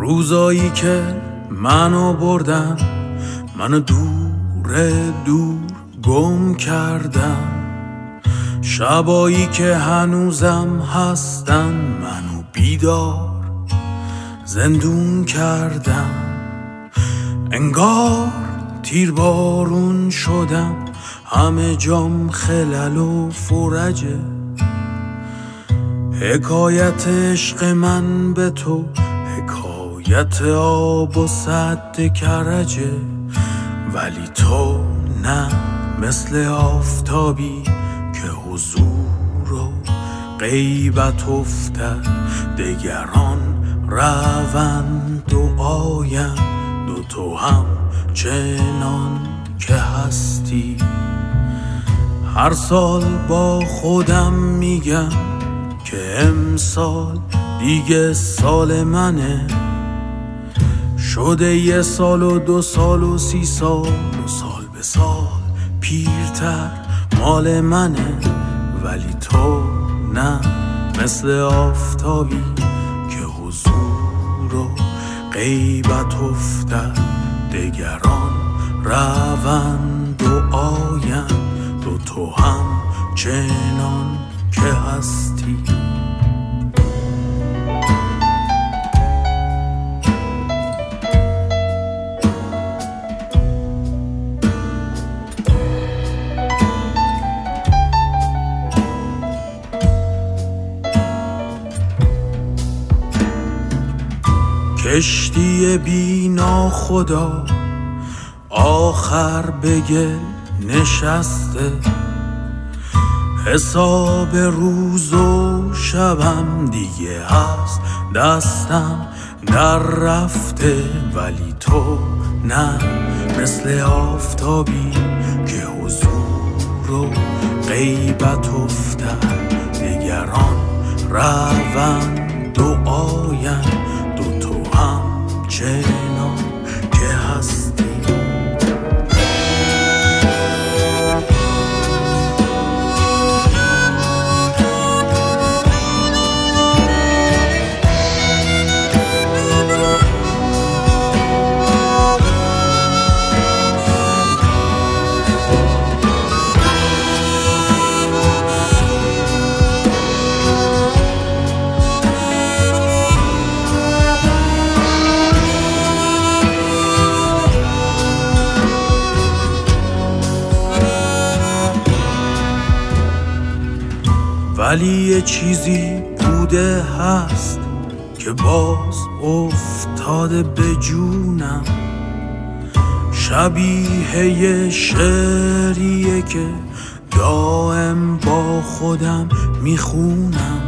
روزایی که منو بردن، منو دور دور گم کردن، شبایی که هنوزم هستن منو بیدار زندون کردن. انگار تیر بارون شدم، همه جام خلل و فرجه. حکایت عشق من به تو حکایت آب و سد کرجه، ولی تو نه، مثل آفتابی که حضور و غیبت افتد. دگران روند و آیند و تو هم چنان که هستی. هر سال با خودم میگم که امسال دیگه سال منه، شده 1 سال و 2 سال و 30 سال و سال به سال پیرتر مال منه. ولی تو نه، مثل آفتابی که حضور و غیبت افتد. دگران روند و آیند و تو هم چنان که هستی. کشتی بی ناخدا آخر به گل نشسته، حساب روز و شبم دیگه از دستم در رفته. ولی تو نه، مثل آفتابی که حضور و غیبت افتد. دگران روند و آیند و تو هم چنان که هستی. ولی یه چیزی بوده هست که باز افتاده به جونم، شبیه یه شعریه که دائم با خودم میخونم.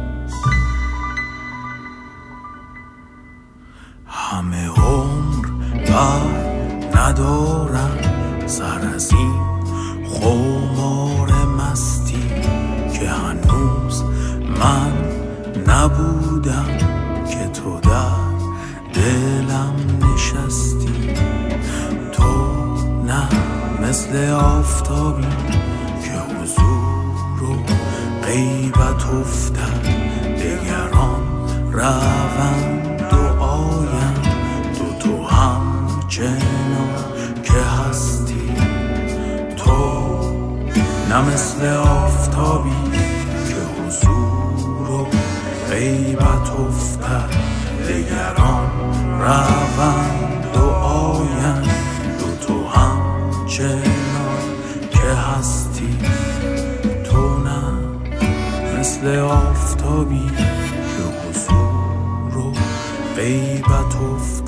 همه عمر بر ندارم سر از این خمار مستی که هنوز من نبودم که تو در دلم نشستی. تو نه، مثل آفتابی که حضور و غیبت افتد. دگران روند و آیند و تو هم چنان که هستی. تو نه، مثل آفتابی که حضور و غیبت افتد. دگران روند و آیند و تو هم چنان که هستی. تو نه، مثل آفتابی که حضور و غیبت افتد.